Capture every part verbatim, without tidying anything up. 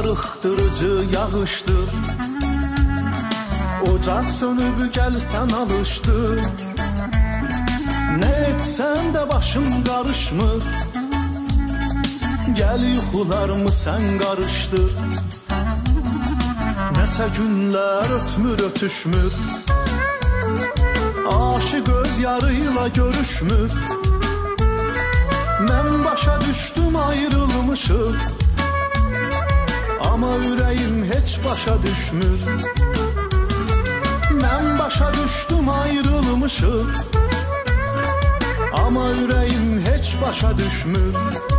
darıxdırıcı yağışdır. Ocaq sönüb gəlsən alışdır. Nə etsən də başım qarışmır. Gəl yuxularımı sən qarışdır. Nəsə günlər ötmür ötüşmür. Aşıq öz yarıyla görüşmür. Mən başa düşdüm ayrılmışıq. Amma ürəyim heç başa düşmür. Mən başa düşdüm ayrılmışıq. Amma ürəyim heç başa düşmür.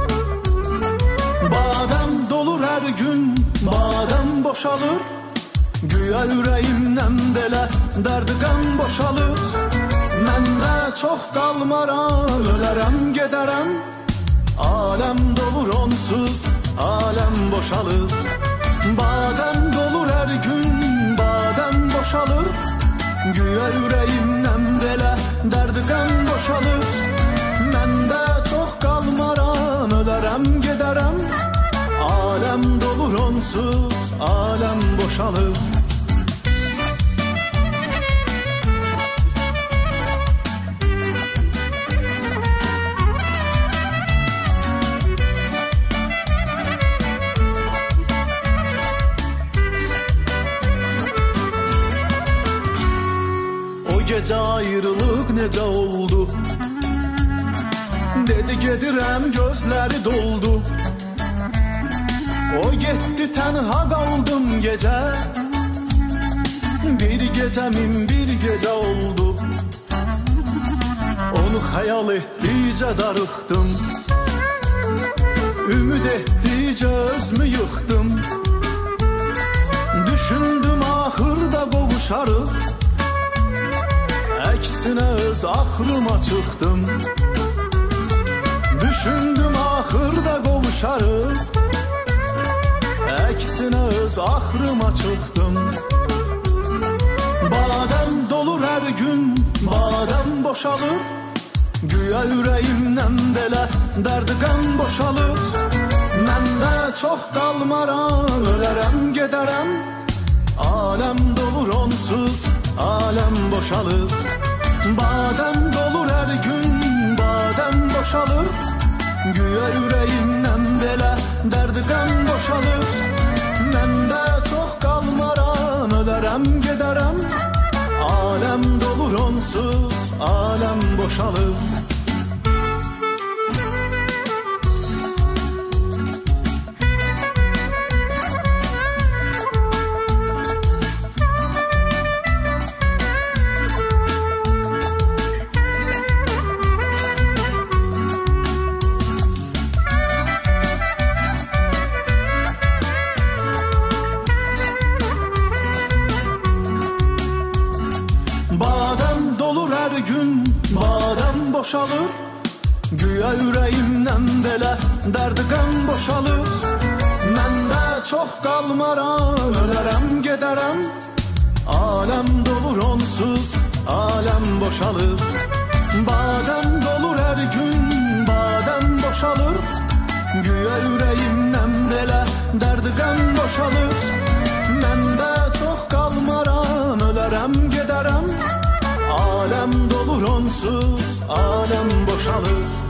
Badəm dolur hər gün, badəm boşalır. Güya ürəyimdən belə dərdi qəm boşalır. Məndə çox qalmaram, ölərəm gedərəm. Aləm dolur onsuz, aləm boşalır. Badəm dolur hər gün, badəm boşalır. Güya ürəyimdən belə dərdi qəm boşalır. Məndə çox qalmaram, ölərəm gedərəm. Aləm dolur onsuz, aləm boşalır. Gecə ayrılıq necə oldu? Dedi gedirəm, gözləri doldu. O getdi, tənha qaldım gecə. Bir gecəmin bir gecə oldu. Onu xəyal etdikcə darıxdım. Ümid etdikcə özümü yıxdım. Düşündüm axırda qovuşarıq. Əksinə öz axırıma çıxdım. Düşündüm axırda qovuşarıq. Əksinə öz axırıma çıxdım. Badəm dolur hər gün, badəm boşalır. Güya ürəyimdən belə dərdi qəm boşalır. Məndə çox qalmaram, ölərəm gedərəm. Aləm dolur onsuz, aləm boşalır. Badəm dolur hər gün, badəm boşalır. Güya ürəyimdən belə dərdi qəm boşalır. Məndə çox qalmaram, ölərəm gedərəm. Aləm dolur onsuz, aləm boşalır. Badəm dolur hər gün, badəm boşalır. Güya ürəyimdən belə dərdi qəm boşalır. Məndə çox qalmaram, ölərəm gedərəm. Aləm dolur onsuz, aləm boşalır. Badəm dolur hər gün, badəm boşalır. Güya ürəyimdən belə dərdi qəm boşalır. Məndə çox qalmaram, ölərəm gedərəm. Aləm dolur onsuz, aləm boşalır.